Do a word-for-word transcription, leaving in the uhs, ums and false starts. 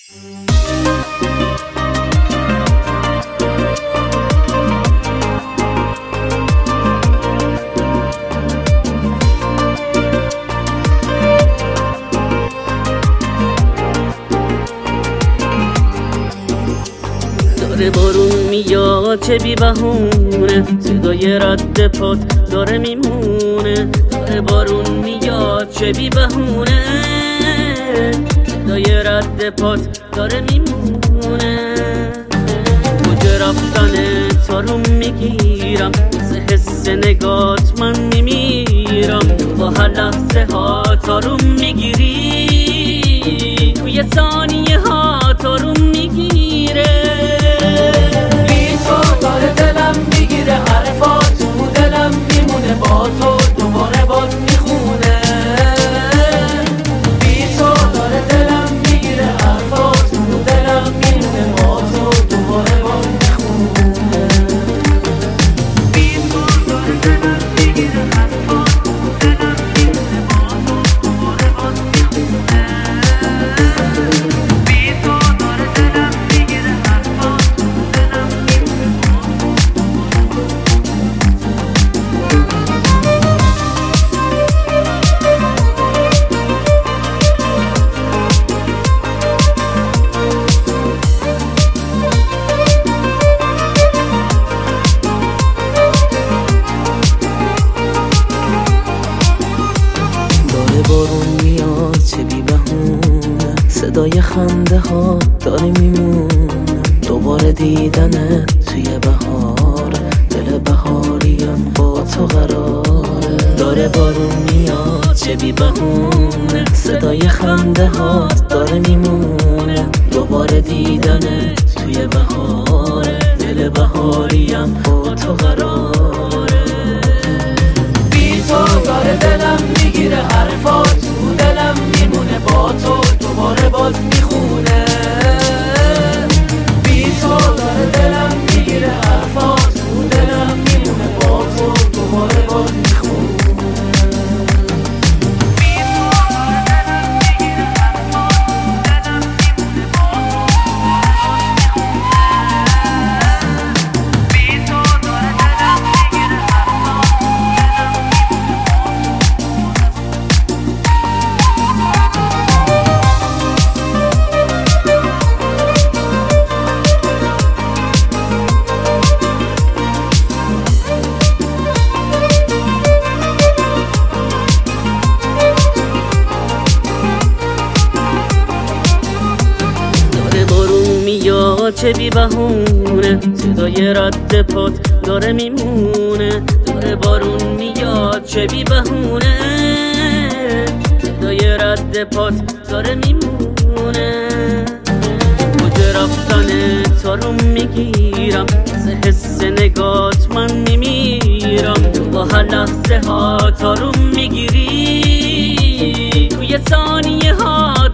داره بارون میاد چه بی بهونه، صدای رد پات داره میمونه. داره بارون میاد چه بی بهونه، صدای رد پات داره میمونه. کجا رفتنه تارو میگیرم، واسه حس نگات من میمیرم. با هر لحظه ها تارو میگیری، توی ثانیه ها تارو میگیره. بی تو داره دلم میگیره، حرفات تو دلم میمونه، با تو دوباره باز میخونه. بی تو داره دلم میگیره، حرفات تو دلم میمونه، با تو دوباره باز میخونه. بی تو داره دلم میگیره، حرفات تو دلم میمونه، با تو دوباره باز میخونه. بی تو داره دلم میگیره، حرفات تو دلم میمونه، با تو داره بارون میاد چه بی بهونه، صدای خنده ها داره میمونه. دوباره دیدنت توی بهار، دل بهاریم با تو قراره. داره بارون میاد چه بی بهونه، صدای خنده ها داره میمونه. دوباره دیدنت توی بهار، دل بهاریم با تو قراره. بی تو داره دلم میگیره، حرفات تو دلم میمونه، با تو دوباره باز میخونه. بی تو داره دلم میگیره، حرفات تو دلم میمونه، با تو دوباره باز میخونه. چه بی بهونه، صدای رد پات داره میمونه. داره بارون میاد چه بی بهونه، صدای رد پات داره میمونه. کجا رفتنه تارو میگیرم، واسه حس نگات من میمیرم. با هر لحظه ها تارو میگیری، توی ثانیه ها